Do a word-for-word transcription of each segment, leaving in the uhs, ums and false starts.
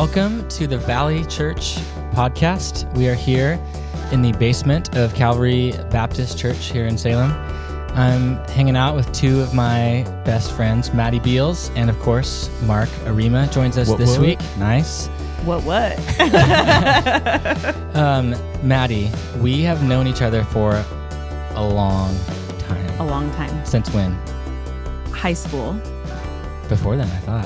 Welcome to the Valley Church podcast. We are here in the basement of Calvary Baptist Church here in Salem. I'm hanging out with two of my best friends, Maddie Beals, and of course, Mark Arima joins us what, this what? week. Nice. What, what? um, Maddie, we have known each other for a long time. A long time. Since when? High school. Before then, I thought.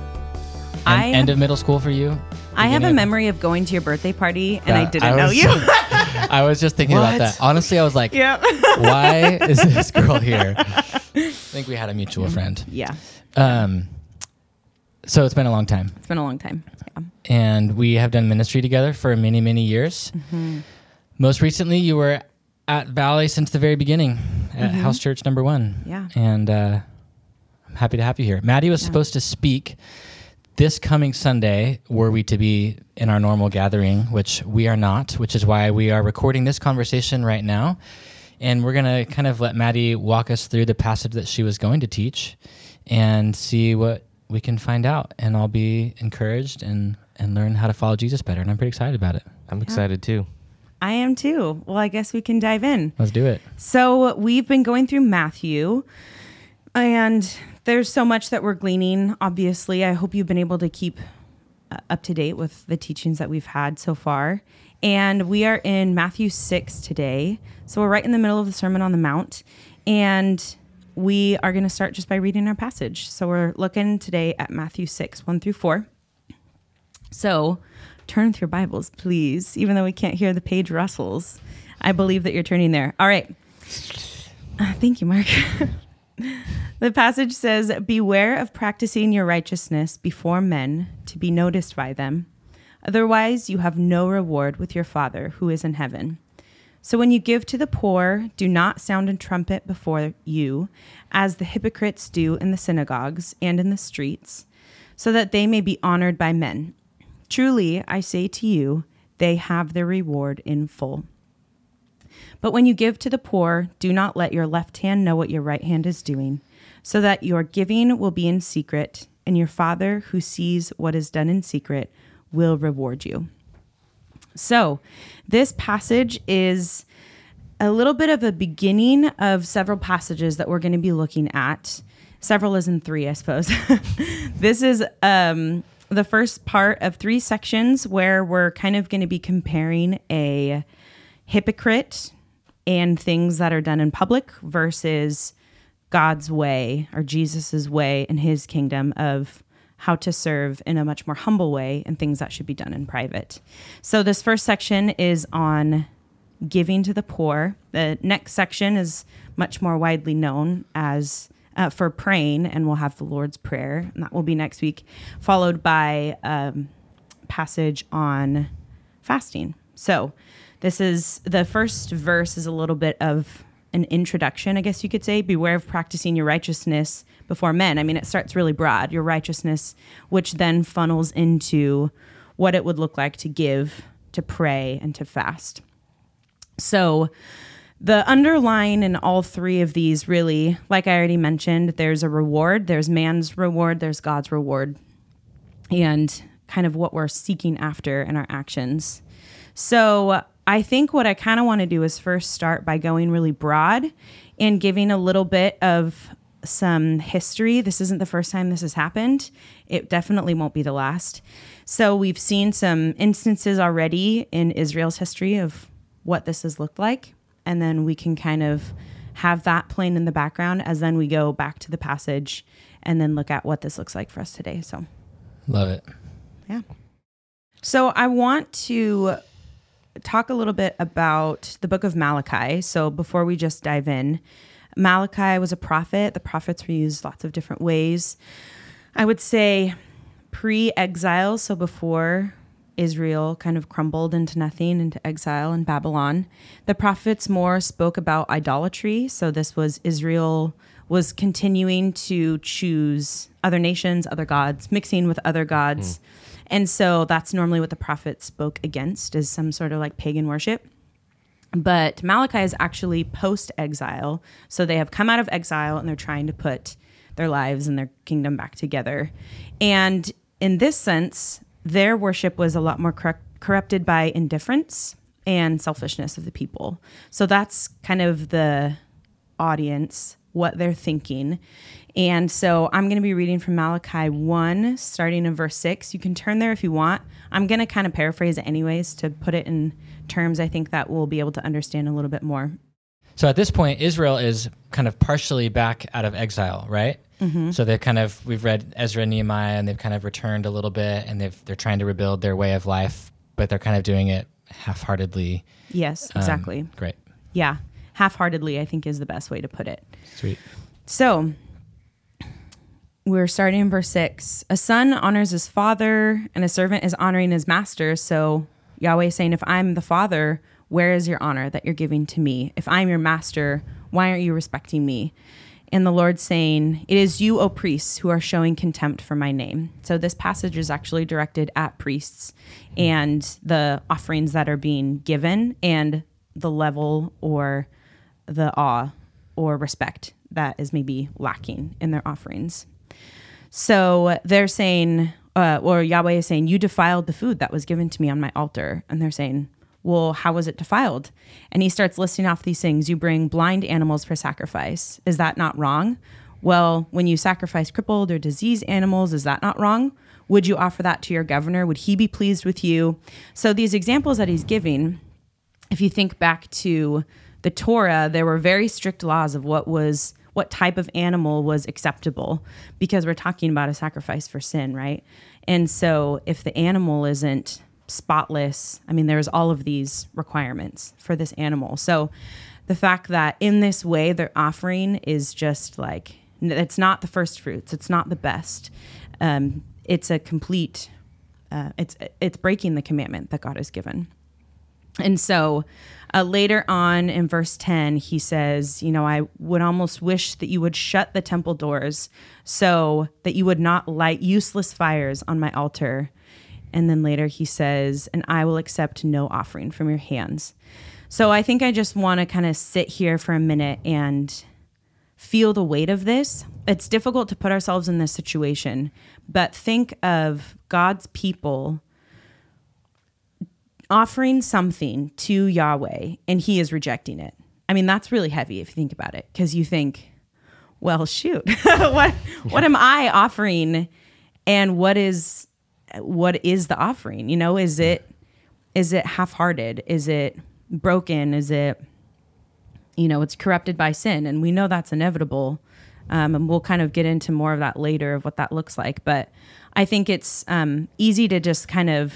I End, end of middle school for you? I have a of, memory of going to your birthday party and That- I didn't I know was- you. I was just thinking about What? that. Honestly, I was like, Yep. why is this girl here? I think we had a mutual friend. Yeah, Um, so it's been a long time. it's been a long time. Yeah. And we have done ministry together for many, many years. Mm-hmm. Most recently, you were at Valley since the very beginning at Mhm. House Church number one. Yeah. And uh, I'm happy to have you here. Maddie was Yeah. supposed to speak this coming Sunday, were we to be in our normal gathering, which we are not, which is why we are recording this conversation right now. And we're going to kind of let Maddie walk us through the passage that she was going to teach and see what we can find out. And I'll be encouraged and, and learn how to follow Jesus better. And I'm pretty excited about it. I'm excited too. I am too. Well, I guess we can dive in. Let's do it. So we've been going through Matthew, and there's so much that we're gleaning, obviously. I hope you've been able to keep uh, up to date with the teachings that we've had so far. And we are in Matthew six today. So we're right in the middle of the Sermon on the Mount. And we are going to start just by reading our passage. So we're looking today at Matthew six, one through four. So turn with your Bibles, please, even though we can't hear the page rustles. I believe that you're turning there. All right. Uh, thank you, Mark. The passage says, "Beware of practicing your righteousness before men to be noticed by them. Otherwise, you have no reward with your Father who is in heaven. So when you give to the poor, do not sound a trumpet before you, as the hypocrites do in the synagogues and in the streets, so that they may be honored by men. Truly, I say to you, they have their reward in full. But when you give to the poor, do not let your left hand know what your right hand is doing, so that your giving will be in secret, and your Father who sees what is done in secret will reward you." So this passage is a little bit of a beginning of several passages that we're going to be looking at. Several is in three, I suppose. This is um, the first part of three sections where we're kind of going to be comparing a hypocrite and things that are done in public versus God's way or Jesus's way in his kingdom of how to serve in a much more humble way and things that should be done in private. So this first section is on giving to the poor. The next section is much more widely known as uh, for praying, and we'll have the Lord's Prayer, and that will be next week, followed by a um, passage on fasting. So this is the first verse is a little bit of an introduction, I guess you could say. Beware of practicing your righteousness before men. I mean, it starts really broad, your righteousness, which then funnels into what it would look like to give, to pray, and to fast. So the underline in all three of these really, like I already mentioned, there's a reward, there's man's reward, there's God's reward, and kind of what we're seeking after in our actions. So I think what I kind of want to do is first start by going really broad and giving a little bit of some history. This isn't the first time this has happened. It definitely won't be the last. So we've seen some instances already in Israel's history of what this has looked like. And then we can kind of have that playing in the background as then we go back to the passage and then look at what this looks like for us today. So, Love it. yeah. So I want to talk a little bit about the book of Malachi. So before we just dive in, Malachi was a prophet. The prophets were used lots of different ways. I would say pre-exile, so before Israel kind of crumbled into nothing, into exile in Babylon, the prophets more spoke about idolatry. So this was Israel was continuing to choose other nations, other gods, mixing with other gods. Mm. And so that's normally what the prophets spoke against, is some sort of like pagan worship. But Malachi is actually post-exile. So they have come out of exile and they're trying to put their lives and their kingdom back together. And in this sense, their worship was a lot more corrupt, corrupted by indifference and selfishness of the people. So that's kind of the audience, what they're thinking. And so I'm going to be reading from Malachi one, starting in verse six. You can turn there if you want. I'm going to kind of paraphrase it anyways to put it in terms I think that we'll be able to understand a little bit more. So at this point, Israel is kind of partially back out of exile, right? Mm-hmm. So they're kind of, we've read Ezra and Nehemiah, and they've kind of returned a little bit, and they've, they're trying to rebuild their way of life, but they're kind of doing it half-heartedly. Yes, exactly. Um, great. Yeah, half-heartedly, I think, is the best way to put it. Sweet. So we're starting in verse six. A son honors his father, and a servant is honoring his master. So Yahweh is saying, if I'm the father, where is your honor that you're giving to me? If I'm your master, why aren't you respecting me? And the Lord's saying, it is you, O priests, who are showing contempt for my name. So this passage is actually directed at priests and the offerings that are being given and the level or the awe or respect that is maybe lacking in their offerings. So they're saying, uh, or Yahweh is saying, you defiled the food that was given to me on my altar. And they're saying, well, how was it defiled? And he starts listing off these things. You bring blind animals for sacrifice. Is that not wrong? Well, when you sacrifice crippled or diseased animals, is that not wrong? Would you offer that to your governor? Would he be pleased with you? So these examples that he's giving, if you think back to the Torah, there were very strict laws of what was what type of animal was acceptable, because we're talking about a sacrifice for sin, right? And so if the animal isn't spotless, I mean, there's all of these requirements for this animal. So the fact that in this way their offering is just like, it's not the first fruits, it's not the best. Um, it's a complete, uh, it's it's breaking the commandment that God has given. And so uh, later on in verse ten, he says, you know, I would almost wish that you would shut the temple doors so that you would not light useless fires on my altar. And then later he says, and I will accept no offering from your hands. So I think I just want to kind of sit here for a minute and feel the weight of this. It's difficult to put ourselves in this situation, but think of God's people offering something to Yahweh and he is rejecting it. I mean, that's really heavy if you think about it, because you think, well, shoot, what, what am I offering? And what is, what is the offering? You know, is it, is it half-hearted? Is it broken? Is it, you know, it's corrupted by sin? And we know that's inevitable. Um, and we'll kind of get into more of that later of what that looks like. But I think it's um, easy to just kind of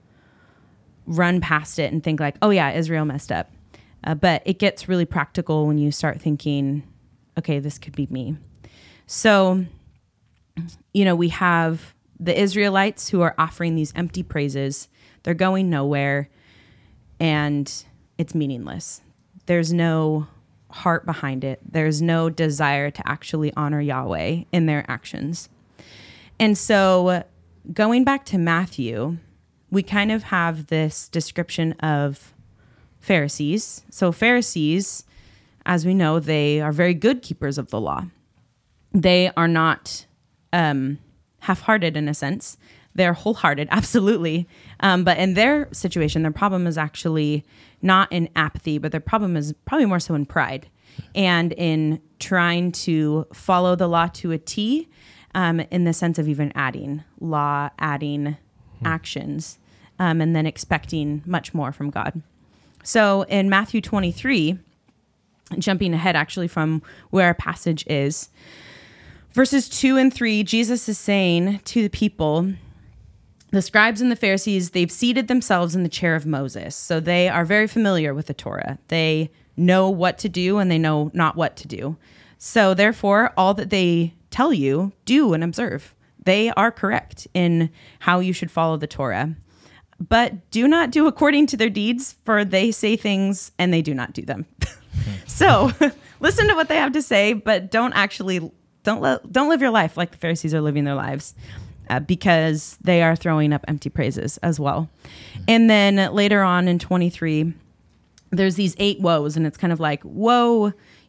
run past it and think like, oh yeah, Israel messed up. Uh, but it gets really practical when you start thinking, okay, this could be me. So, you know, we have the Israelites who are offering these empty praises. They're going nowhere and it's meaningless. There's no heart behind it. There's no desire to actually honor Yahweh in their actions. And so going back to Matthew, we kind of have this description of Pharisees. So Pharisees, as we know, they are very good keepers of the law. They are not um, half-hearted in a sense. They're wholehearted, absolutely. Um, but in their situation, their problem is actually not in apathy, but their problem is probably more so in pride and in trying to follow the law to a T, um, in the sense of even adding law, adding actions, um, and then expecting much more from God. So in Matthew twenty-three, jumping ahead actually from where our passage is, verses two and three, Jesus is saying to the people, the scribes and the Pharisees, they've seated themselves in the chair of Moses. So they are very familiar with the Torah. They know what to do and they know not what to do. So therefore, all that they tell you, do and observe. They are correct in how you should follow the Torah. But do not do according to their deeds, for they say things and they do not do them. So listen to what they have to say, but don't actually, don't, let, don't live your life like the Pharisees are living their lives. Uh, because they are throwing up empty praises as well. And then later on in twenty-three, there's these eight woes, and it's kind of like, woe,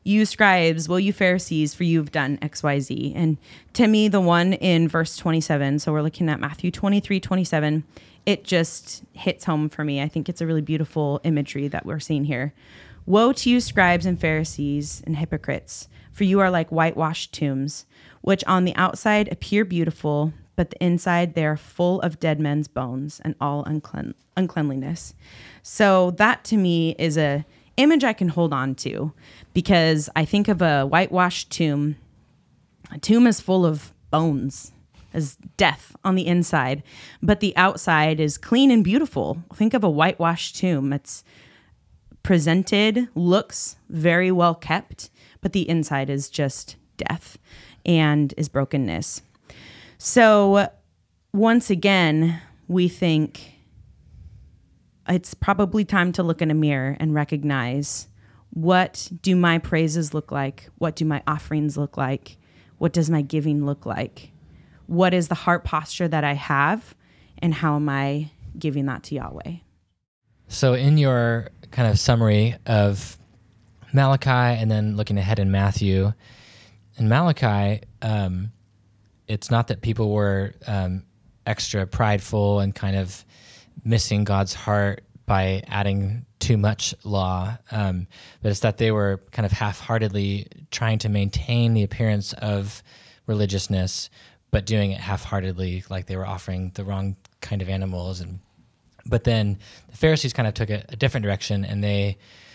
you scribes, woe you Pharisees, for you've done X Y Z. And to me, the one in verse twenty-seven, so we're looking at Matthew twenty-three, twenty-seven, it just hits home for me. I think it's a really beautiful imagery that we're seeing here. Woe to you, scribes and Pharisees and hypocrites, for you are like whitewashed tombs, which on the outside appear beautiful, but the inside they are full of dead men's bones and all unclean, uncleanliness. So that to me is a image I can hold on to, because I think of a whitewashed tomb. A tomb is full of bones, as death on the inside, but the outside is clean and beautiful. Think of a whitewashed tomb. It's presented, looks very well kept, but the inside is just death and is brokenness. So once again, we think it's probably time to look in a mirror and recognize, what do my praises look like? What do my offerings look like? What does my giving look like? What is the heart posture that I have? And how am I giving that to Yahweh? So in your kind of summary of Malachi and then looking ahead in Matthew, in Malachi, um, it's not that people were um, extra prideful and kind of missing God's heart by adding too much law, um, but it's that they were kind of half-heartedly trying to maintain the appearance of religiousness, but doing it half-heartedly, like they were offering the wrong kind of animals. And but then the Pharisees kind of took a, a different direction, and they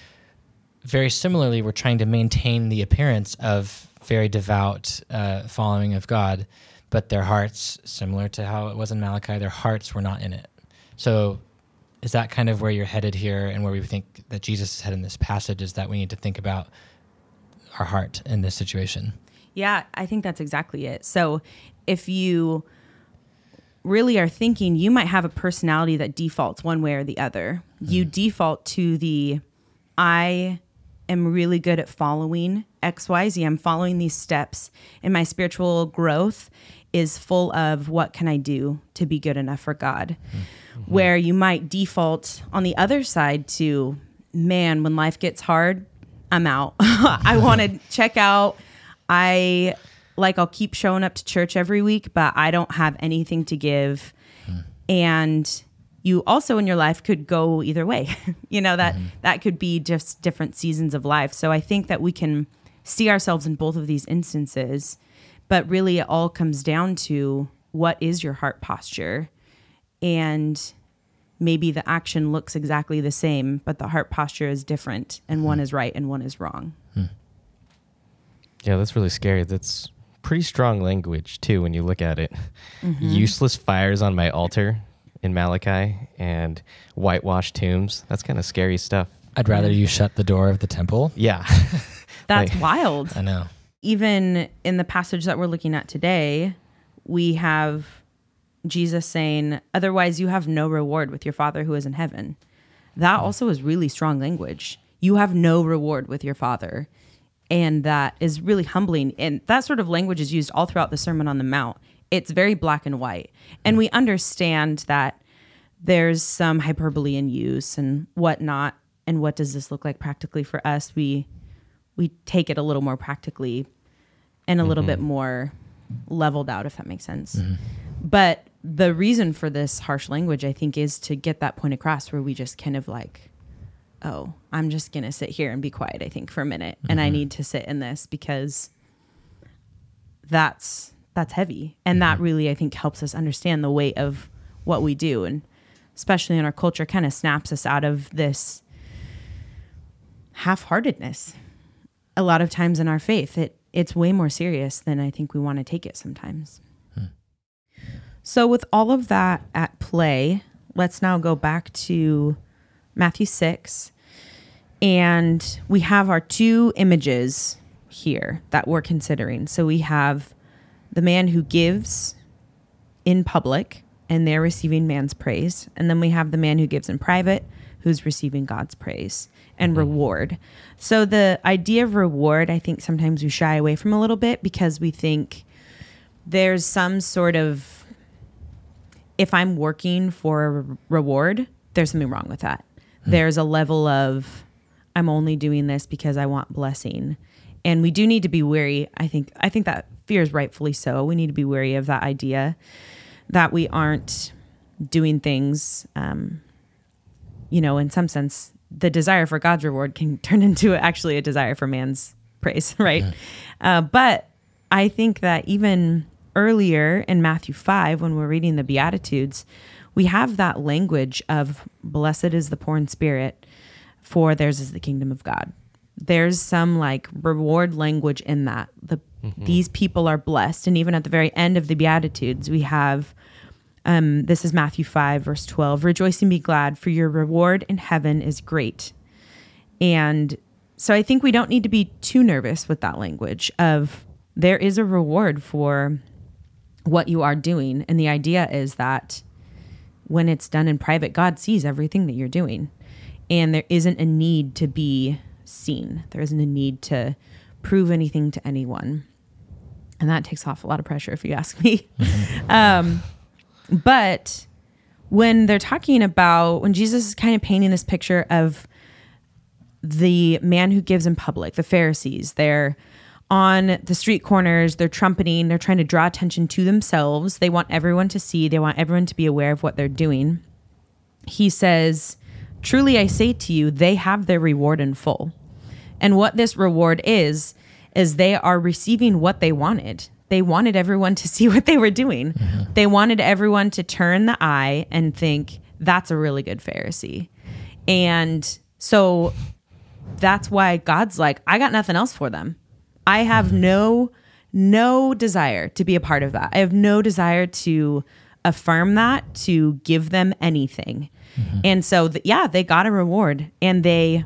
very similarly were trying to maintain the appearance of very devout uh, following of God, but their hearts, similar to how it was in Malachi, their hearts were not in it. So is that kind of where you're headed here, and where we think that Jesus is headed in this passage, is that we need to think about our heart in this situation? Yeah, I think that's exactly it. So if you really are thinking, you might have a personality that defaults one way or the other. Mm. You default to the, I am really good at following X Y Z. I'm following these steps, and my spiritual growth is full of what can I do to be good enough for God. Mm-hmm. Where you might default on the other side to, man, when life gets hard, I'm out. I want to check out. I like, I'll keep showing up to church every week, but I don't have anything to give. Mm. And you also in your life could go either way. you know, that, mm-hmm. that could be just different seasons of life. So I think that we can see ourselves in both of these instances, but really it all comes down to, what is your heart posture? And maybe the action looks exactly the same, but the heart posture is different, and mm-hmm. one is right and one is wrong. Hmm. Yeah, that's really scary. That's pretty strong language, too, when you look at it. Mm-hmm. Useless fires on my altar in Malachi, and whitewashed tombs. That's kind of scary stuff. I'd rather you shut the door of the temple. Yeah. That's like, wild. I know. Even in the passage that we're looking at today, we have Jesus saying, otherwise you have no reward with your Father who is in heaven. That mm. also is really strong language. You have no reward with your Father. And that is really humbling. And that sort of language is used all throughout the Sermon on the Mount. It's very black and white. And we understand that there's some hyperbole in use and whatnot. And what does this look like practically for us? We we take it a little more practically and a mm-hmm. little bit more leveled out, if that makes sense. Mm-hmm. But the reason for this harsh language, I think, is to get that point across, where we just kind of like, oh, I'm just going to sit here and be quiet, I think, for a minute. Mm-hmm. And I need to sit in this, because that's that's heavy. And mm-hmm. that really, I think, helps us understand the weight of what we do. And especially in our culture, kind of snaps us out of this half-heartedness. A lot of times in our faith, it it's way more serious than I think we want to take it sometimes. Hmm. So with all of that at play, let's now go back to Matthew six. And we have our two images here that we're considering. So we have the man who gives in public, and they're receiving man's praise. And then we have the man who gives in private, who's receiving God's praise and reward. So the idea of reward, I think sometimes we shy away from a little bit, because we think there's some sort of, if I'm working for a reward, there's something wrong with that. Hmm. There's a level of, I'm only doing this because I want blessing. And we do need to be wary. I think I think that fear is rightfully so. We need to be wary of that idea that we aren't doing things, um, you know, in some sense, the desire for God's reward can turn into actually a desire for man's praise, right? Mm-hmm. Uh, but I think that even earlier in Matthew five, when we're reading the Beatitudes, we have that language of blessed is the poor in spirit, for theirs is the kingdom of God. There's some like reward language in that. The mm-hmm. These people are blessed. And even at the very end of the Beatitudes, we have, um, this is Matthew five, verse twelve, rejoice and be glad, for your reward in heaven is great. And so I think we don't need to be too nervous with that language of there is a reward for what you are doing. And the idea is that when it's done in private, God sees everything that you're doing. And there isn't a need to be seen. There isn't a need to prove anything to anyone. And that takes off a lot of pressure, if you ask me. Mm-hmm. um, but when they're talking about, when Jesus is kind of painting this picture of the man who gives in public, the Pharisees, they're on the street corners, they're trumpeting, they're trying to draw attention to themselves. They want everyone to see, they want everyone to be aware of what they're doing. He says, truly I say to you, they have their reward in full. And what this reward is, is they are receiving what they wanted. They wanted everyone to see what they were doing. Mm-hmm. They wanted everyone to turn the eye and think, that's a really good Pharisee. And so that's why God's like, I got nothing else for them. I have mm-hmm. no, no desire to be a part of that. I have no desire to affirm that, to give them anything. Mm-hmm. And so, th- yeah, they got a reward, and they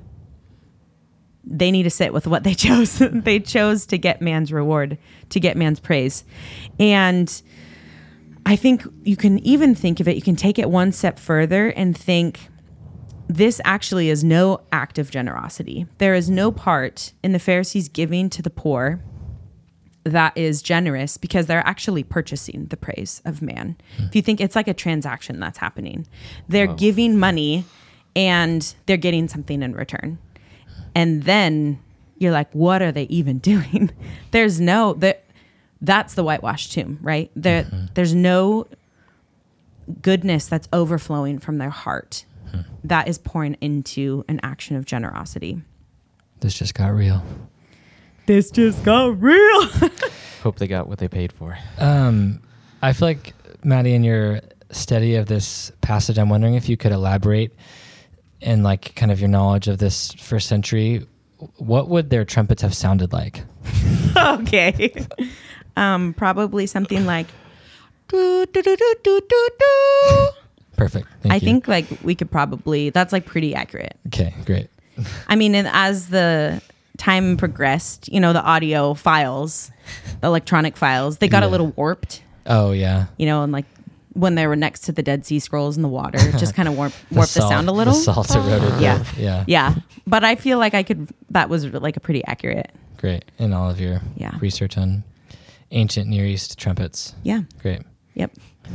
they need to sit with what they chose. They chose to get man's reward, to get man's praise. And I think you can even think of it, you can take it one step further and think, this actually is no act of generosity. There is no part in the Pharisees giving to the poor that is generous, because they're actually purchasing the praise of man. Mm. If you think, it's like a transaction that's happening. They're wow. giving money and they're getting something in return. And then you're like, what are they even doing? There's no, that that's the whitewashed tomb, right? There, mm-hmm. There's no goodness that's overflowing from their heart mm. that is pouring into an action of generosity. This just got real. This just got real. Hope they got what they paid for. Um, I feel like, Maddie, in your study of this passage, I'm wondering if you could elaborate in like kind of your knowledge of this first century. What would their trumpets have sounded like? Okay. Um, probably something like, doo, doo, doo, doo, doo, doo, doo. Perfect. Thank I you. think like we could probably, that's like pretty accurate. Okay, great. I mean, and as the time progressed, you know, the audio files, the electronic files, they got yeah. a little warped. Oh, yeah. You know, and like when they were next to the Dead Sea Scrolls in the water, just kind of warp, warped the, the sound a little. The salt eroded. Yeah. The, yeah. Yeah. But I feel like I could, that was like a pretty accurate. Great. In all of your yeah. research on ancient Near East trumpets. Yeah. Great. Yep.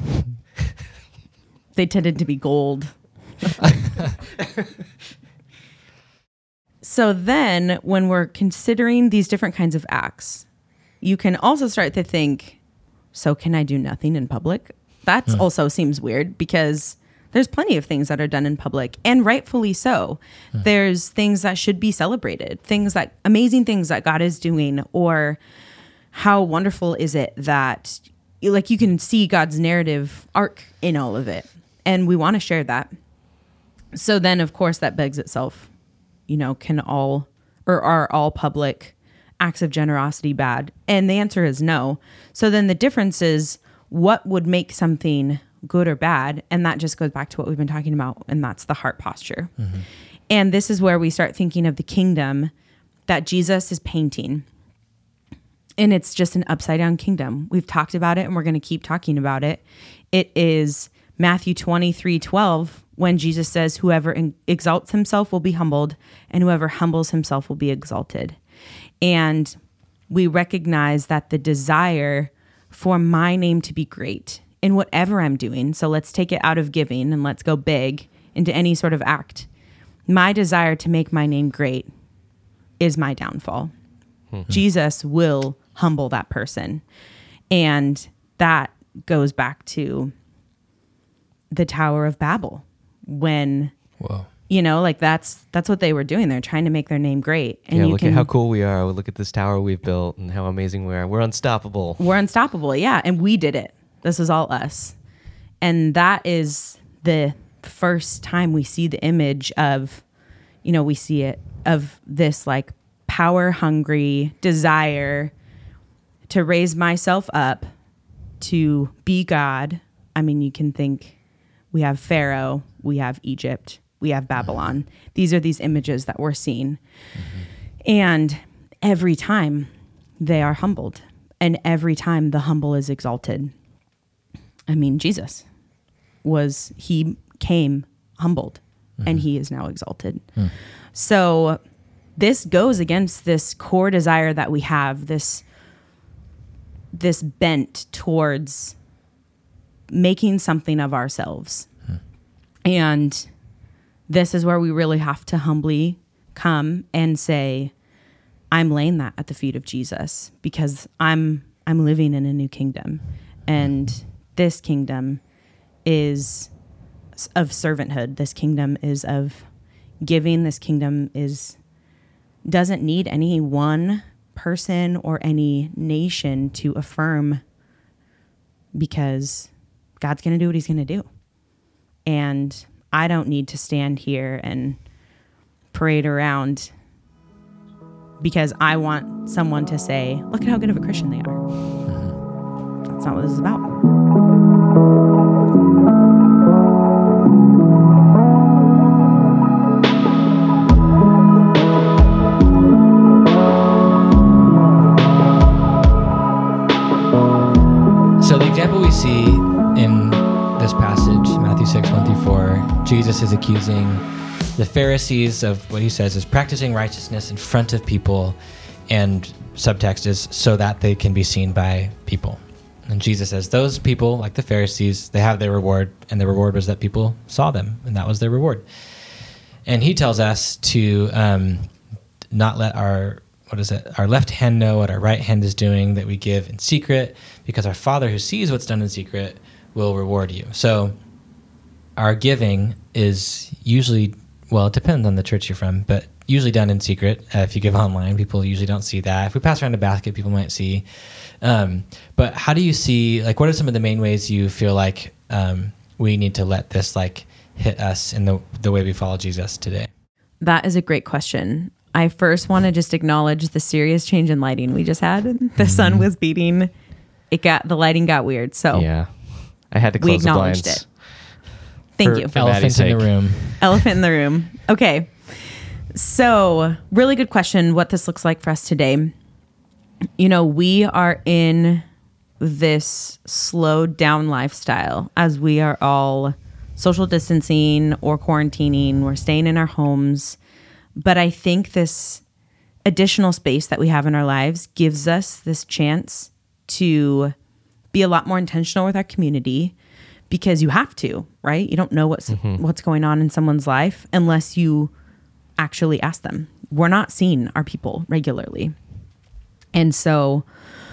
They tended to be gold. So then when we're considering these different kinds of acts, you can also start to think, so can I do nothing in public? That mm. also seems weird, because there's plenty of things that are done in public, and rightfully so. Mm. There's things that should be celebrated, things that, amazing things that God is doing, or how wonderful is it that, like, you can see God's narrative arc in all of it. And we want to share that. So then, of course, that begs itself, you know, can all, or are all public acts of generosity bad? And the answer is no. So then the difference is, what would make something good or bad? And that just goes back to what we've been talking about, and that's the heart posture. Mm-hmm. And this is where we start thinking of the kingdom that Jesus is painting. And it's just an upside down kingdom. We've talked about it, and we're going to keep talking about it. It is Matthew twenty-three twelve, when Jesus says, whoever exalts himself will be humbled, and whoever humbles himself will be exalted. And we recognize that the desire for my name to be great in whatever I'm doing, so let's take it out of giving and let's go big into any sort of act. My desire to make my name great is my downfall. Mm-hmm. Jesus will humble that person. And that goes back to the Tower of Babel when, Whoa. you know, like that's that's what they were doing. They're trying to make their name great. And yeah, you look can, at how cool we are. Look at this tower we've built and how amazing we are. We're unstoppable. We're unstoppable, yeah. And we did it. This is all us. And that is the first time we see the image of, you know, we see it of this like power hungry desire to raise myself up, to be God. I mean, you can think we have Pharaoh, we have Egypt, we have Babylon. These are these images that we're seeing. Mm-hmm. And every time they are humbled, and every time the humble is exalted. I mean, Jesus was, he came humbled, mm-hmm. and he is now exalted. Mm. So this goes against this core desire that we have, this this bent towards making something of ourselves. Hmm. And this is where we really have to humbly come and say, I'm laying that at the feet of Jesus because I'm I'm living in a new kingdom. And this kingdom is of servanthood. This kingdom is of giving. This kingdom is doesn't need any one person or any nation to affirm, because God's going to do what he's going to do. And I don't need to stand here and parade around because I want someone to say, look at how good of a Christian they are. That's not what this is about. So the example we see in this passage, Matthew six, one through four, Jesus is accusing the Pharisees of what he says is practicing righteousness in front of people, and subtext is so that they can be seen by people. And Jesus says those people, like the Pharisees, they have their reward, and the reward was that people saw them, and that was their reward. And he tells us to um, not let our What is it? Our left hand know what our right hand is doing, that we give in secret, because our Father who sees what's done in secret will reward you. So our giving is usually, well, it depends on the church you're from, but usually done in secret. Uh, if you give online, people usually don't see that. If we pass around a basket, people might see. Um, but how do you see, like, what are some of the main ways you feel like um, we need to let this, like, hit us in the the way we follow Jesus today? That is a great question. I first want to just acknowledge the serious change in lighting we just had. The mm-hmm. sun was beating. It got the lighting got weird. So yeah, I had to close we acknowledged the blinds. it. Thank for, you. For Elephant in the room. Elephant in the room. Okay. So really good question. What this looks like for us today. You know, we are in this slowed down lifestyle as we are all social distancing or quarantining. We're staying in our homes. But I think this additional space that we have in our lives gives us this chance to be a lot more intentional with our community, because you have to, right? You don't know what's mm-hmm. what's going on in someone's life unless you actually ask them. We're not seeing our people regularly. And so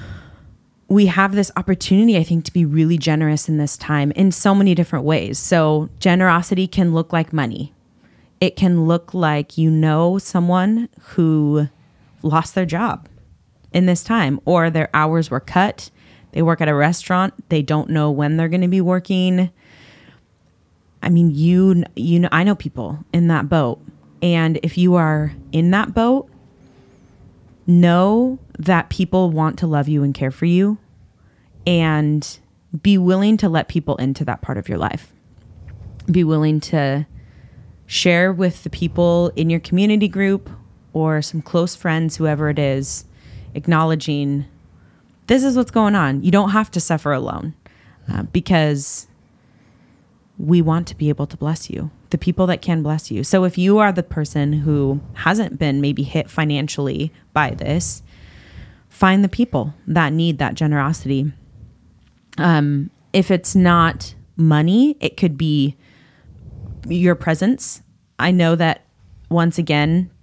we have this opportunity, I think, to be really generous in this time in so many different ways. So generosity can look like money. It can look like you know someone who lost their job in this time, or their hours were cut. They work at a restaurant. They don't know when they're going to be working. I mean, you, you know, I know people in that boat. And if you are in that boat, know that people want to love you and care for you, and be willing to let people into that part of your life. Be willing to share with the people in your community group or some close friends, whoever it is, acknowledging this is what's going on. You don't have to suffer alone, uh, because we want to be able to bless you, the people that can bless you. So if you are the person who hasn't been maybe hit financially by this, find the people that need that generosity. Um, if it's not money, it could be your presence. I know that once again,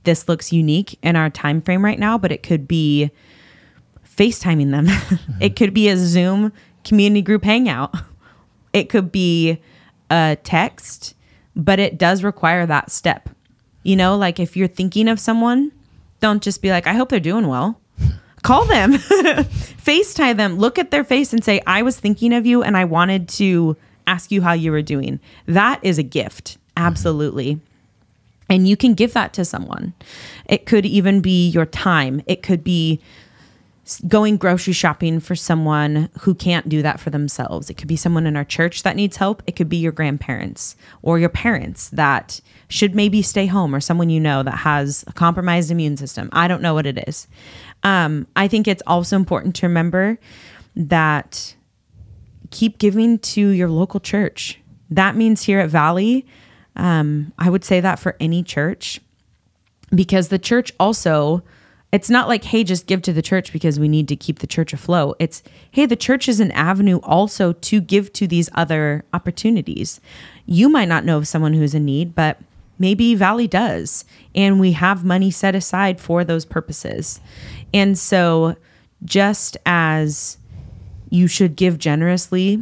this looks unique in our time frame right now, but it could be FaceTiming them. Mm-hmm. It could be a Zoom community group hangout. It could be a text, but it does require that step. You know, like if you're thinking of someone, don't just be like, I hope they're doing well. Call them, FaceTime them, look at their face and say, I was thinking of you and I wanted to ask you how you were doing. That is a gift. Absolutely. And you can give that to someone. It could even be your time. It could be going grocery shopping for someone who can't do that for themselves. It could be someone in our church that needs help. It could be your grandparents or your parents that should maybe stay home, or someone you know that has a compromised immune system. I don't know what it is. Um, I think it's also important to remember that keep giving to your local church. That means here at Valley, um, I would say that for any church, because the church also, it's not like, hey, just give to the church because we need to keep the church afloat. It's, hey, the church is an avenue also to give to these other opportunities. You might not know of someone who's in need, but maybe Valley does. And we have money set aside for those purposes. And so just as you should give generously,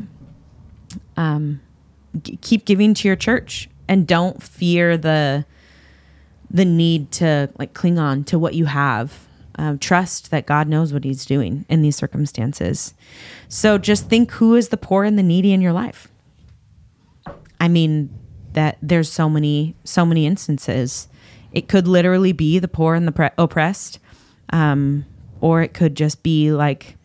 um, g- keep giving to your church, and don't fear the the need to like cling on to what you have. Uh, trust that God knows what he's doing in these circumstances. So just think, who is the poor and the needy in your life? I mean, that there's so many, so many instances. It could literally be the poor and the pre- oppressed. Um, or it could just be like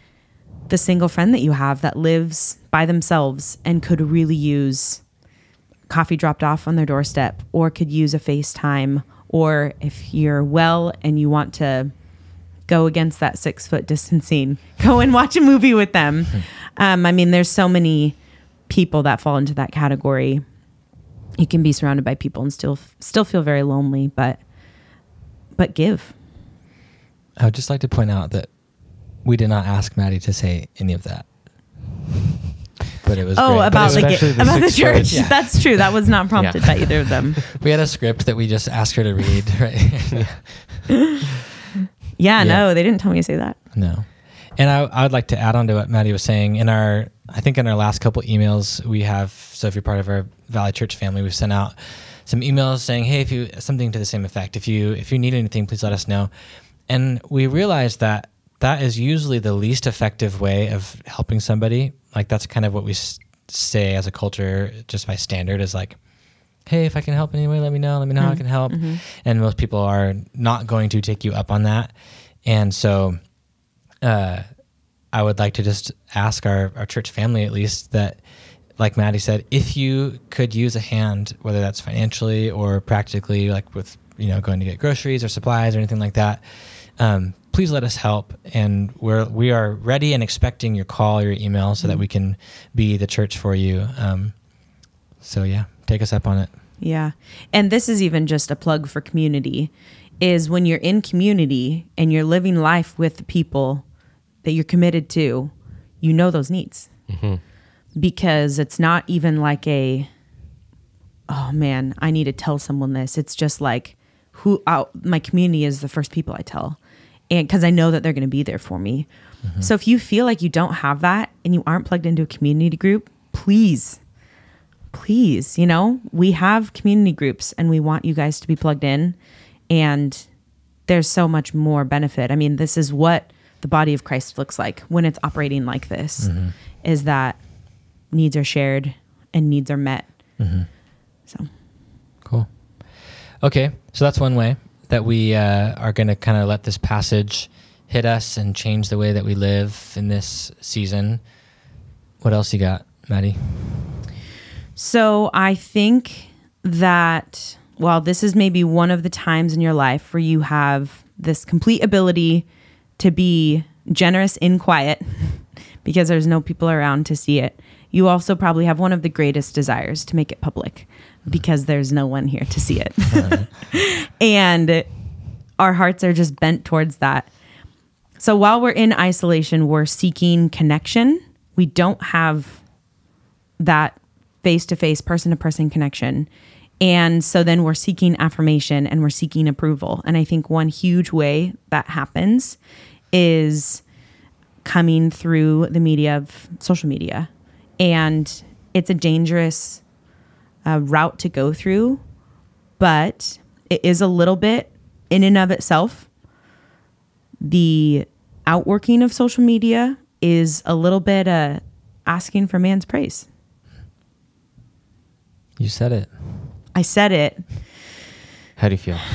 the single friend that you have that lives by themselves and could really use coffee dropped off on their doorstep, or could use a FaceTime, or if you're well and you want to go against that six foot distancing, go and watch a movie with them. Um, I mean, there's so many people that fall into that category. You can be surrounded by people and still still feel very lonely, but but give. I would just like to point out that we did not ask Maddie to say any of that. But it was oh great. about the, the, the about the church. Yeah. That's true. That was not prompted Yeah. by either of them. We had a script that we just asked her to read, right? Yeah, Yeah. no, they didn't tell me to say that. No. And I, I would like to add on to what Maddie was saying. In our, I think in our last couple emails we have, so if you're part of our Valley Church family, we've sent out some emails saying, hey, if you, something to the same effect, if you, if you need anything, please let us know. And we realized that that is usually the least effective way of helping somebody. Like that's kind of what we s- say as a culture, just by standard, is like, hey, if I can help in any way, let me know. Let me know how I can help. Mm-hmm. And most people are not going to take you up on that. And so uh, I would like to just ask our, our church family, at least, that, like Maddie said, if you could use a hand, whether that's financially or practically, like with, you know, going to get groceries or supplies or anything like that, um, please let us help. And we're, we are ready and expecting your call, your email, so mm-hmm. that we can be the church for you. Um, so yeah, take us up on it. Yeah. And this is even just a plug for community, is when you're in community and you're living life with the people that you're committed to, you know those needs. Mm-hmm. Because it's not even like a, oh man, I need to tell someone this. It's just like, who oh, my community is the first people I tell. And because I know that they're going to be there for me. Mm-hmm. So if you feel like you don't have that and you aren't plugged into a community group, please, please, you know, we have community groups and we want you guys to be plugged in. And there's so much more benefit. I mean, this is what the body of Christ looks like when it's operating like this, mm-hmm. is that needs are shared and needs are met. Mm-hmm. So cool. Okay. So that's one way that we uh, are going to kind of let this passage hit us and change the way that we live in this season. What else you got, Maddie? So I think that while this is maybe one of the times in your life where you have this complete ability to be generous in quiet because there's no people around to see it, you also probably have one of the greatest desires to make it public because there's no one here to see it. Right. And our hearts are just bent towards that. So while we're in isolation, we're seeking connection. We don't have that face-to-face, person-to-person connection. And so then we're seeking affirmation and we're seeking approval. And I think one huge way that happens is coming through the media of social media. And it's a dangerous uh, route to go through, but it is a little bit in and of itself. The outworking of social media is a little bit uh, asking for man's praise. You said it. I said it. How do you feel?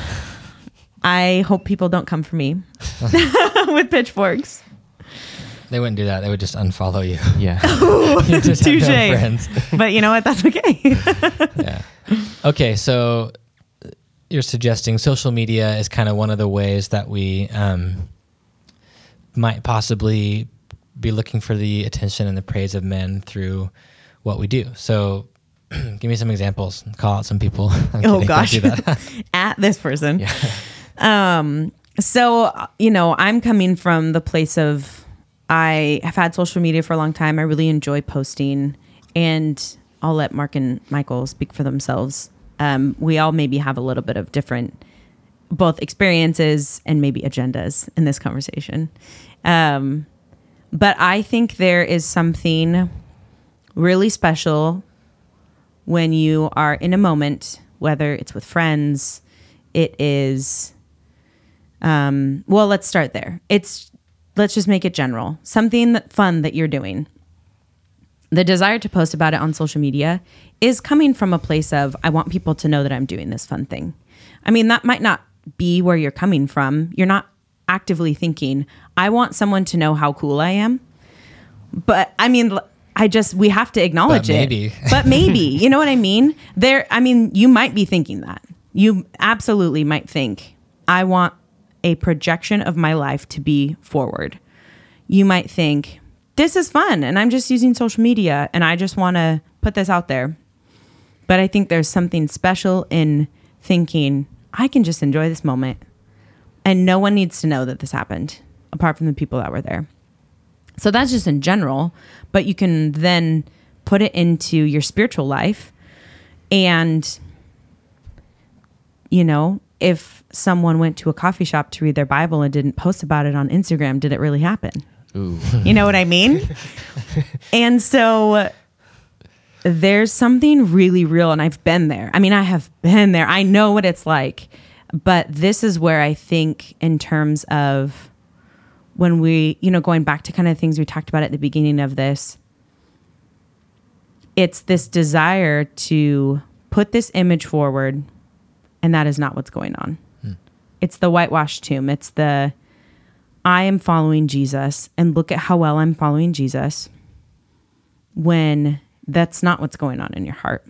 I hope people don't come for me with pitchforks. They wouldn't do that. They would just unfollow you. Yeah. You just have no Touche. friends. But you know what? That's okay. Yeah. Okay, so you're suggesting social media is kind of one of the ways that we um, might possibly be looking for the attention and the praise of men through what we do. So give me some examples. Call out some people. I'm Oh kidding. gosh. Don't do that. At this person. Yeah. Um, so, you know, I'm coming from the place of, I have had social media for a long time. I really enjoy posting, and I'll let Mark and Michael speak for themselves. Um, we all maybe have a little bit of different, both experiences and maybe agendas in this conversation. Um, but I think there is something really special when you are in a moment, whether it's with friends, it is, um, well, let's start there. It's, let's just make it general. Something that fun that you're doing. The desire to post about it on social media is coming from a place of, I want people to know that I'm doing this fun thing. I mean, that might not be where you're coming from. You're not actively thinking, I want someone to know how cool I am. But I mean, I just, we have to acknowledge But it. maybe. But maybe, you know what I mean? There, I mean, you might be thinking that. You absolutely might think, I want a projection of my life to be forward. You might think, this is fun and I'm just using social media and I just want to put this out there. But I think there's something special in thinking, I can just enjoy this moment and no one needs to know that this happened apart from the people that were there. So that's just in general, but you can then put it into your spiritual life. And, you know, if someone went to a coffee shop to read their Bible and didn't post about it on Instagram, did it really happen? Ooh. You know what I mean? And so there's something really real, and I've been there. I mean, I have been there. I know what it's like. But this is where I think in terms of when we, you know, going back to kind of things we talked about at the beginning of this, it's this desire to put this image forward, and that is not what's going on. Hmm. It's the whitewashed tomb. It's the, I am following Jesus, and look at how well I'm following Jesus, when that's not what's going on in your heart.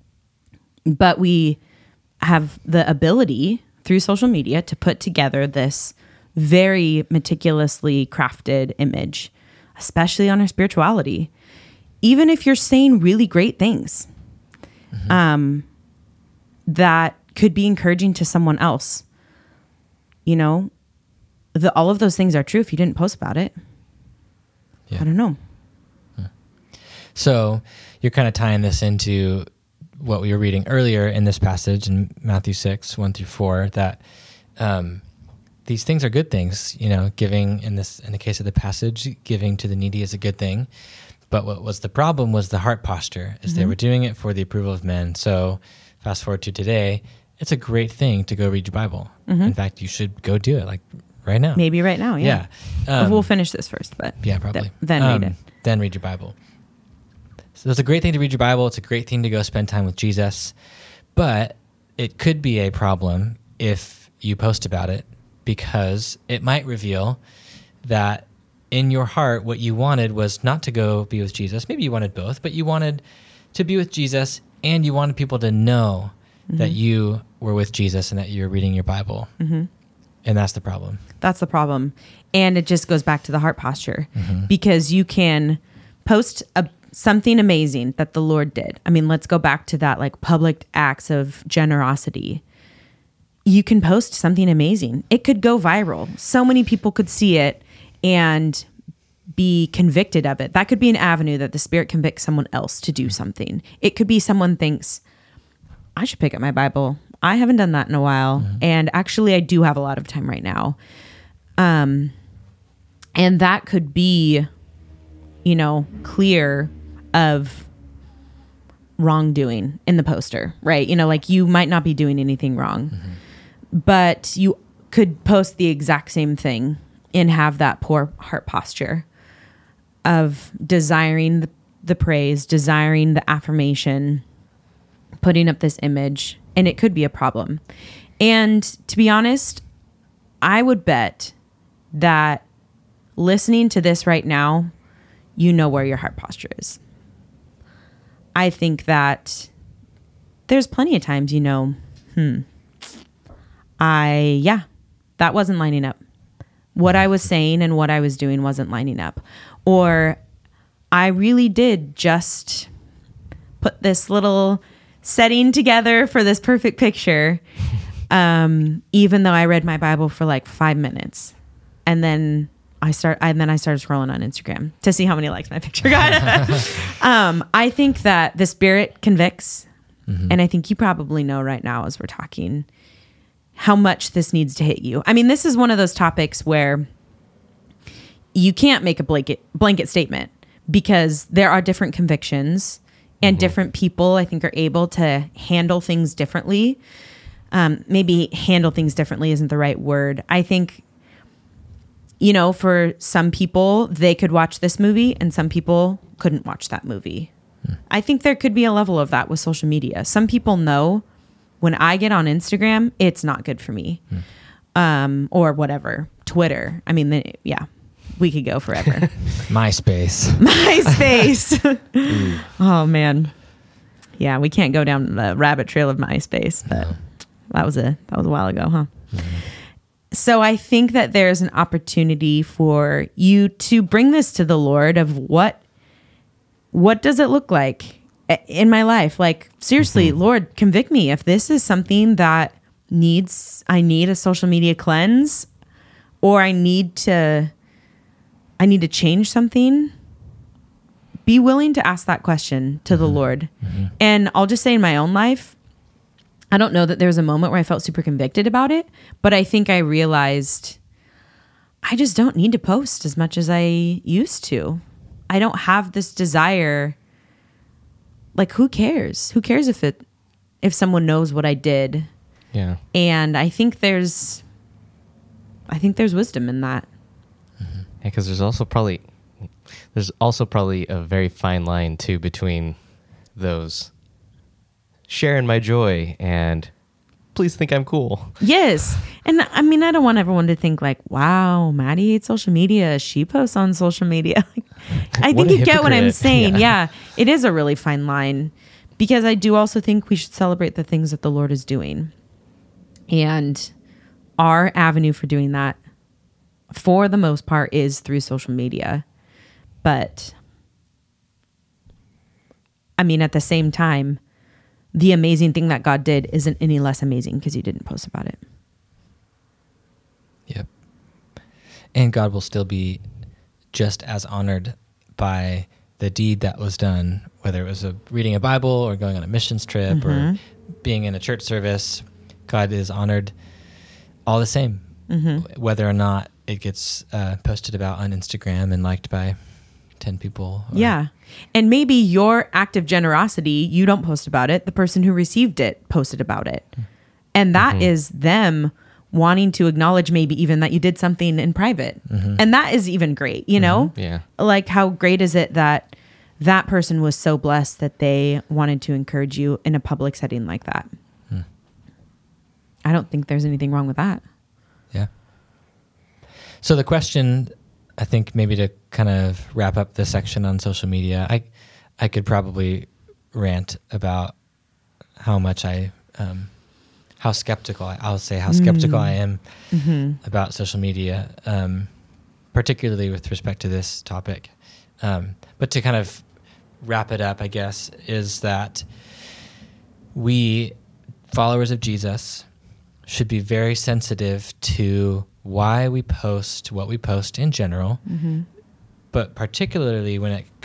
But we have the ability through social media to put together this very meticulously crafted image, especially on our spirituality. Even if you're saying really great things, mm-hmm. um, that could be encouraging to someone else. You know, the, all of those things are true if you didn't post about it. Yeah. I don't know. Yeah. So you're kind of tying this into what we were reading earlier in this passage in Matthew six, one through four, that um, these things are good things. You know, giving in this, in the case of the passage, giving to the needy is a good thing. But what was the problem was the heart posture, is mm-hmm. they were doing it for the approval of men. So fast forward to today, it's a great thing to go read your Bible. Mm-hmm. In fact, you should go do it, like right now. Maybe right now, yeah. yeah. Um, we'll finish this first, but yeah, probably. Th- then um, read it. Then read your Bible. So it's a great thing to read your Bible. It's a great thing to go spend time with Jesus. But it could be a problem if you post about it, because it might reveal that in your heart, what you wanted was not to go be with Jesus. Maybe you wanted both, but you wanted to be with Jesus, and you wanted people to know mm-hmm. that you were with Jesus and that you were reading your Bible. Mm-hmm. And that's the problem. That's the problem. And it just goes back to the heart posture, mm-hmm. because you can post a something amazing that the Lord did. I mean, let's go back to that, like public acts of generosity. You can post something amazing. It could go viral. So many people could see it and be convicted of it. That could be an avenue that the Spirit convicts someone else to do something. It could be someone thinks, I should pick up my Bible. I haven't done that in a while. Mm-hmm. And actually, I do have a lot of time right now. Um, and that could be, you know, clear of wrongdoing in the poster, right? You know, like you might not be doing anything wrong, mm-hmm. but you could post the exact same thing and have that poor heart posture of desiring the, the praise, desiring the affirmation, putting up this image, and it could be a problem. And to be honest, I would bet that listening to this right now, you know where your heart posture is. I think that there's plenty of times, you know, hmm, I, yeah, that wasn't lining up. What I was saying and what I was doing wasn't lining up. Or I really did just put this little setting together for this perfect picture, um, even though I read my Bible for like five minutes. And then I start, and then I started scrolling on Instagram to see how many likes my picture got. um, I think that the Spirit convicts, mm-hmm. and I think you probably know right now as we're talking how much this needs to hit you. I mean, this is one of those topics where you can't make a blanket blanket statement because there are different convictions, and mm-hmm. different people, I think, are able to handle things differently. Um, maybe handle things differently isn't the right word. I think, you know, for some people, they could watch this movie and some people couldn't watch that movie. Hmm. I think there could be a level of that with social media. Some people know when I get on Instagram, it's not good for me. Hmm. Um, or whatever. Twitter. I mean, the, yeah, we could go forever. MySpace. MySpace. Oh, man. Yeah, we can't go down the rabbit trail of MySpace, but no. that was a that was a while ago, huh? Mm-hmm. So I think that there's an opportunity for you to bring this to the Lord of what, what does it look like in my life? Like, seriously, mm-hmm. Lord, convict me. If this is something that needs, I need a social media cleanse, or I need to, I need to change something, be willing to ask that question to mm-hmm. the Lord. Mm-hmm. And I'll just say in my own life, I don't know that there was a moment where I felt super convicted about it, but I think I realized I just don't need to post as much as I used to. I don't have this desire. Like, who cares? Who cares if it, if someone knows what I did? Yeah. And I think there's, I think there's wisdom in that. Mm-hmm. Yeah, because there's also probably, there's also probably a very fine line too between those sharing my joy and please think I'm cool. Yes. And I mean, I don't want everyone to think like, wow, Maddie hates social media. She posts on social media. I think you get what I'm saying. Yeah. yeah. It is a really fine line because I do also think we should celebrate the things that the Lord is doing. And our avenue for doing that, for the most part, is through social media. But I mean, at the same time, the amazing thing that God did isn't any less amazing because he didn't post about it. Yep. And God will still be just as honored by the deed that was done, whether it was a reading a Bible or going on a missions trip mm-hmm. or being in a church service. God is honored all the same, mm-hmm. whether or not it gets uh, posted about on Instagram and liked by ten people. Or, yeah. And maybe your act of generosity, you don't post about it. The person who received it posted about it. And that mm-hmm. is them wanting to acknowledge maybe even that you did something in private. Mm-hmm. And that is even great, you know? Mm-hmm. Yeah. Like, how great is it that that person was so blessed that they wanted to encourage you in a public setting like that? Hmm. I don't think there's anything wrong with that. Yeah. So the question, I think maybe to kind of wrap up this section on social media, I I could probably rant about how much I, um, how skeptical, I, I'll say how skeptical mm. I am mm-hmm. about social media, um, particularly with respect to this topic. Um, but to kind of wrap it up, I guess, is that we, followers of Jesus, should be very sensitive to why we post what we post in general, mm-hmm. but particularly when it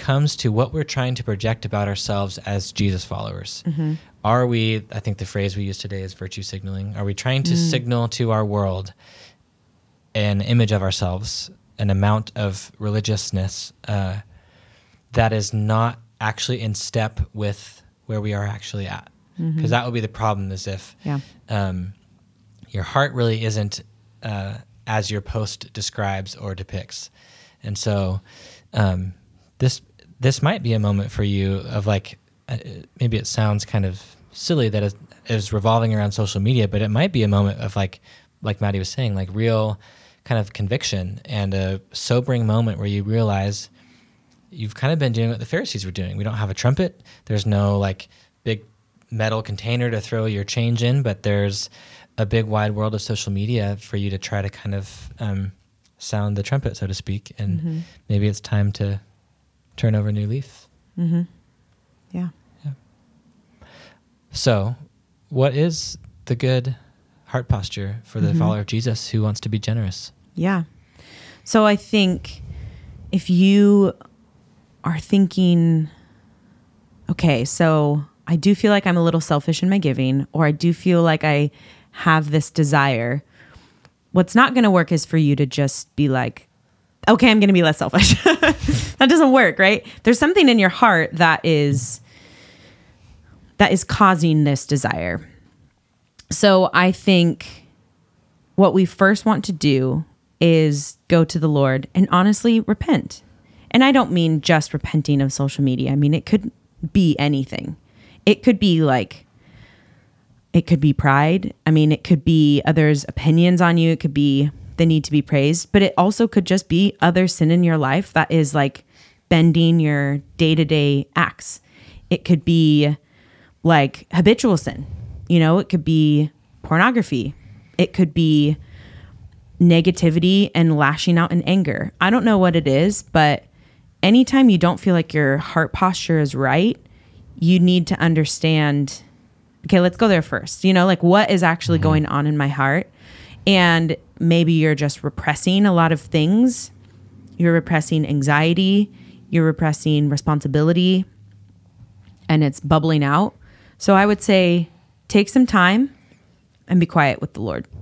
comes to what we're trying to project about ourselves as Jesus followers. Mm-hmm. Are we, I think the phrase we use today is virtue signaling. Are we trying to mm. signal to our world an image of ourselves, an amount of religiousness uh, that is not actually in step with where we are actually at? Because mm-hmm. that would be the problem, is if yeah. um, your heart really isn't uh, as your post describes or depicts. And so um, this this might be a moment for you of like, uh, maybe it sounds kind of silly that it is revolving around social media, but it might be a moment of like, like Maddie was saying, like real kind of conviction and a sobering moment where you realize you've kind of been doing what the Pharisees were doing. We don't have a trumpet. There's no like big metal container to throw your change in, but there's a big wide world of social media for you to try to kind of um, sound the trumpet, so to speak. And mm-hmm. maybe it's time to turn over a new leaf. Mm-hmm. Yeah. Yeah. So what is the good heart posture for the mm-hmm. follower of Jesus who wants to be generous? Yeah. So I think if you are thinking, okay, so I do feel like I'm a little selfish in my giving, or I do feel like I have this desire, what's not going to work is for you to just be like, okay, I'm going to be less selfish. That doesn't work, right? There's something in your heart that is that is causing this desire. So I think what we first want to do is go to the Lord and honestly repent. And I don't mean just repenting of social media. I mean, it could be anything. It could be like, it could be pride. I mean, it could be others' opinions on you. It could be the need to be praised, but it also could just be other sin in your life that is like bending your day-to-day acts. It could be like habitual sin. You know, it could be pornography. It could be negativity and lashing out in anger. I don't know what it is, but anytime you don't feel like your heart posture is right, you need to understand, okay, let's go there first. You know, like what is actually mm-hmm. going on in my heart? And maybe you're just repressing a lot of things. You're repressing anxiety. You're repressing responsibility. And it's bubbling out. So I would say take some time and be quiet with the Lord.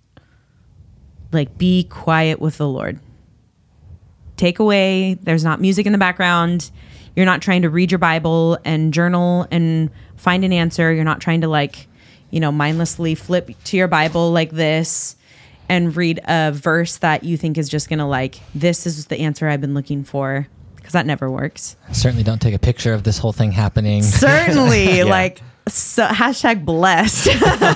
Like be quiet with the Lord. Take away, there's not music in the background. You're not trying to read your Bible and journal and find an answer. You're not trying to like, you know, mindlessly flip to your Bible like this and read a verse that you think is just going to like, this is the answer I've been looking for, because that never works. Certainly don't take a picture of this whole thing happening. Certainly, yeah. like so, hashtag blessed.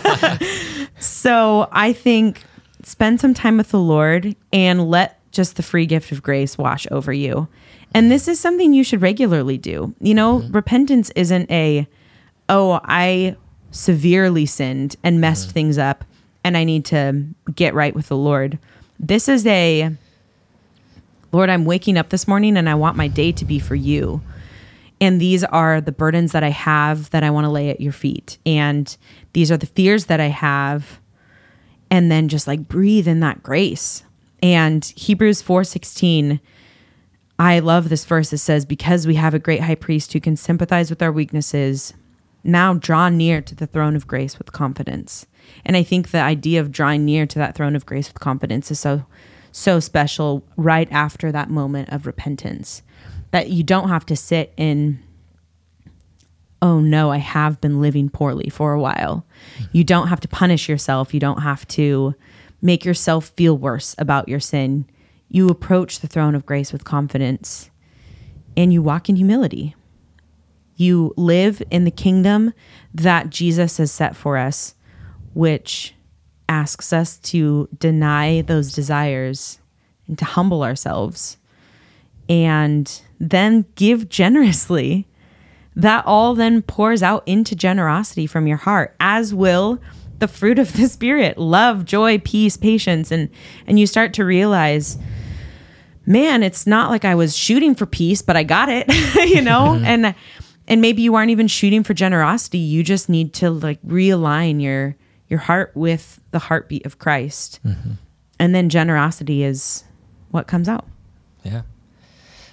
So I think spend some time with the Lord and let just the free gift of grace wash over you. And this is something you should regularly do. You know, mm-hmm. repentance isn't a, oh, I severely sinned and messed mm-hmm. things up and I need to get right with the Lord. This is a, Lord, I'm waking up this morning and I want my day to be for you. And these are the burdens that I have that I want to lay at your feet. And these are the fears that I have. And then just like breathe in that grace. And Hebrews four sixteen, I love this verse. It says, because we have a great high priest who can sympathize with our weaknesses, now draw near to the throne of grace with confidence. And I think the idea of drawing near to that throne of grace with confidence is so, so special right after that moment of repentance, that you don't have to sit in, oh no, I have been living poorly for a while. You don't have to punish yourself. You don't have to make yourself feel worse about your sin. You approach the throne of grace with confidence and you walk in humility. You live in the kingdom that Jesus has set for us, which asks us to deny those desires and to humble ourselves and then give generously. That all then pours out into generosity from your heart, as will the fruit of the Spirit, love, joy, peace, patience. And, and you start to realize, man, it's not like I was shooting for peace, but I got it, you know? and, and maybe you aren't even shooting for generosity. You just need to like realign your, your heart with the heartbeat of Christ. Mm-hmm. And then generosity is what comes out. Yeah.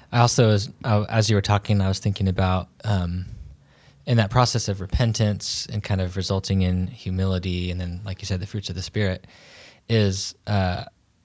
I also, as, uh, as you were talking, I was thinking about um, in that process of repentance and kind of resulting in humility, and then, like you said, the fruits of the Spirit, is uh,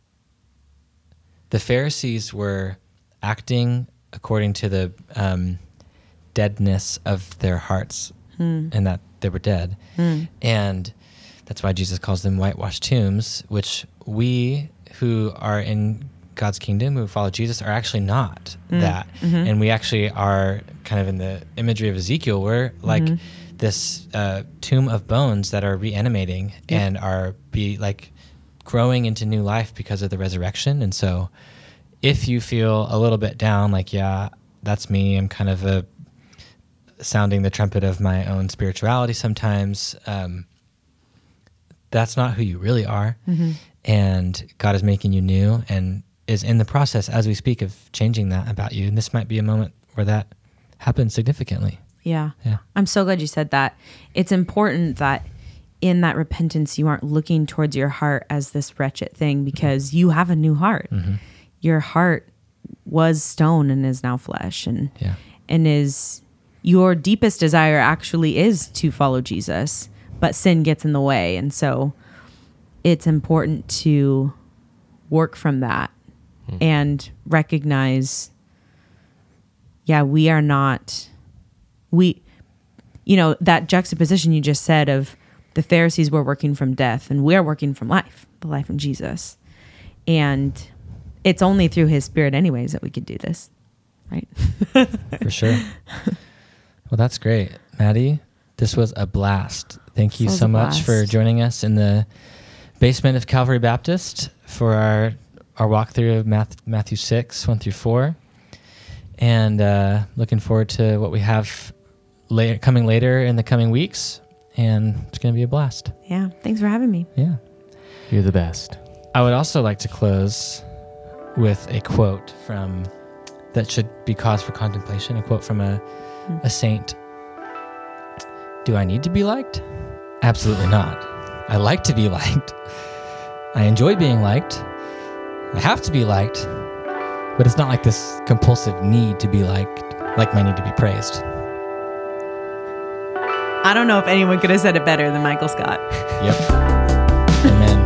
the Pharisees were acting according to the um, deadness of their hearts, hmm. and that they were dead. Hmm. And that's why Jesus calls them whitewashed tombs, which we who are in God's kingdom, who follow Jesus, are actually not mm. that. Mm-hmm. And we actually are kind of in the imagery of Ezekiel. We're like mm-hmm. this uh, tomb of bones that are reanimating yep. and are be like growing into new life because of the resurrection. And so if you feel a little bit down, like, yeah, that's me, I'm kind of a sounding the trumpet of my own spirituality sometimes, um, that's not who you really are. Mm-hmm. And God is making you new and is in the process as we speak of changing that about you. And this might be a moment where that happens significantly. Yeah. Yeah. I'm so glad you said that. It's important that in that repentance, you aren't looking towards your heart as this wretched thing, because mm-hmm. you have a new heart. Mm-hmm. Your heart was stone and is now flesh, and yeah. and is your deepest desire actually is to follow Jesus, but sin gets in the way. And so it's important to work from that mm. and recognize, yeah, we are not, we, you know, that juxtaposition you just said of the Pharisees were working from death and we're working from life, the life in Jesus. And it's only through his Spirit anyways that we could do this, right? For sure. Well, that's great. Maddie, this was a blast. Thank you so much for joining us in the basement of Calvary Baptist for our our walkthrough of Math, Matthew six, one through four. And uh, looking forward to what we have later, coming later in the coming weeks. And it's going to be a blast. Yeah. Thanks for having me. Yeah. You're the best. I would also like to close with a quote from that should be cause for contemplation, a quote from a, mm. a saint. Do I need to be liked? Absolutely not. I like to be liked. I enjoy being liked. I have to be liked. But it's not like this compulsive need to be liked, like my need to be praised. I don't know if anyone could have said it better than Michael Scott. Yep. Amen.